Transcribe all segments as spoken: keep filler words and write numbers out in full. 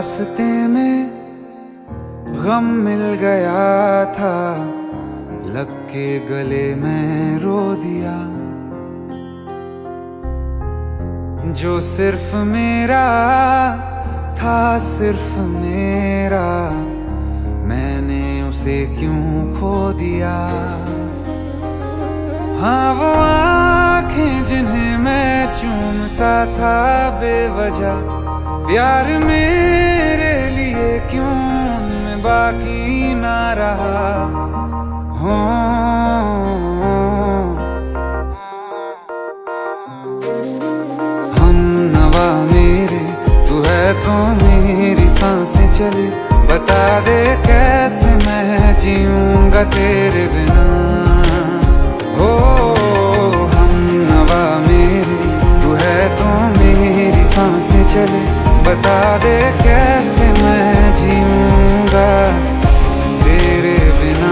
रास्ते में गम मिल गया था, लग के गले में रो दिया। जो सिर्फ मेरा था, सिर्फ मेरा, मैंने उसे क्यों खो दिया। हाँ वो आंखें जिन्हें मैं चूमता था बेवजह, प्यार मेरे लिए क्यों उनमें बाकी ना रहा। हो हम नवा मेरे, तू है तो मेरी सांसें चले। बता दे कैसे मैं जीऊंगा तेरे बिना। हो हम नवा मेरे, तू है तो मेरी सांसें चले। बता दे कैसे मैं जीऊंगा तेरे बिना।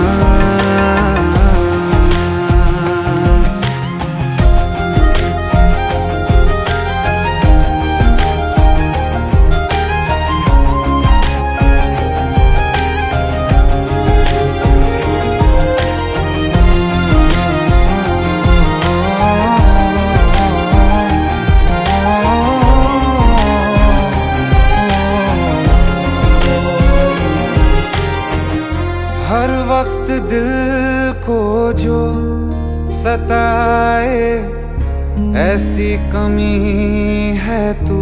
हर वक्त दिल को जो सताए, ऐसी कमी है तू।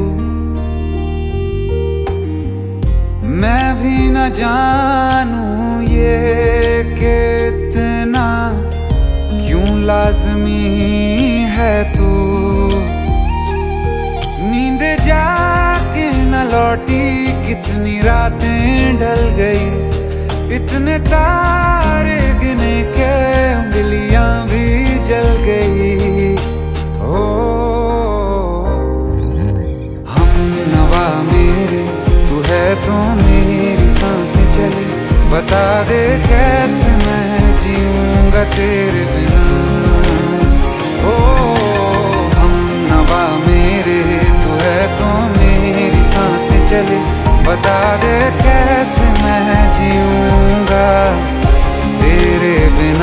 मैं भी न जानूं ये कि इतना क्यों लाज़मी है तू। नींद जाके न लौटी, कितनी रातें ढल गई। इतने तारे गिने के उंगलियां भी जल गई। ओ हम नवा मेरे, तू है तो मेरी सांसें चले। बता दे कैसे मैं जीऊंगा तेरे बिना। ओ हम नवा मेरे, तू है तो मेरी सांसें चले। बता दे कैसे मैं जीऊंगा तेरे बिना।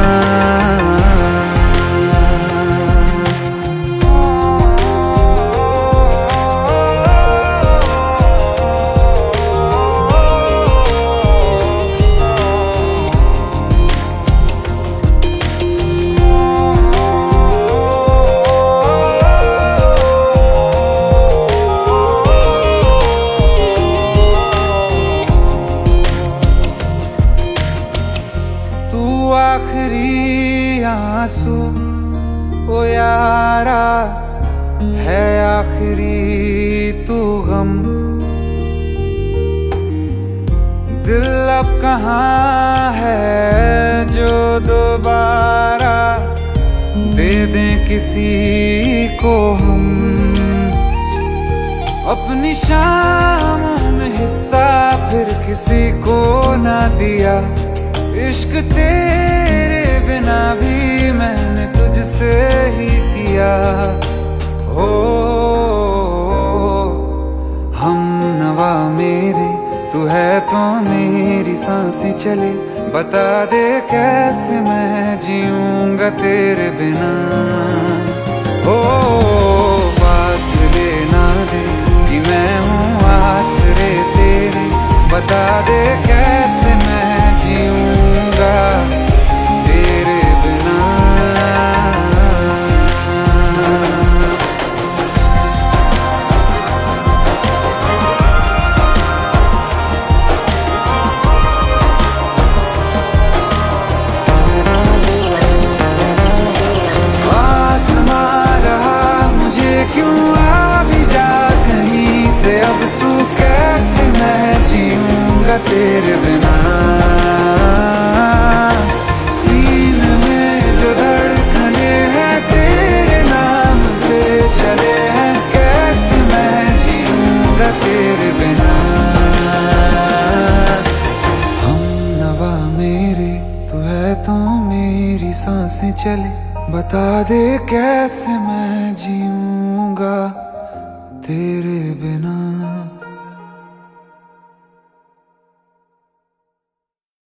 आखिरी आंसू ओ यारा है, आखिरी तू गम। दिल अब कहाँ है जो दोबारा दे दें किसी को हम। अपनी शामों में हिस्सा फिर किसी को ना दिया। इश्क तेरे बिना भी मैंने तुझसे ही किया। हो हम नवा मेरे, तू है तो मेरी सांसें चले। बता दे कैसे मैं जीऊंगा तेरे बिना। ओ फासले ना दे कि मैं हूँ आसरे तेरे। बता दे कैसे मैं जीऊंगा तेरे बिना। आसमां रहा मुझे क्यों आ भी जा कहीं से। अब तू कैसे मैं जीऊंगा तेरे बिना। सीने में जो धड़कने हैं तेरे नाम पे चले हैं, कैसे मैं जीऊंगा तेरे बिना। हम नवा मेरे, तू है तो मेरी सांसें चले। बता दे कैसे मैं जीऊंगा तेरे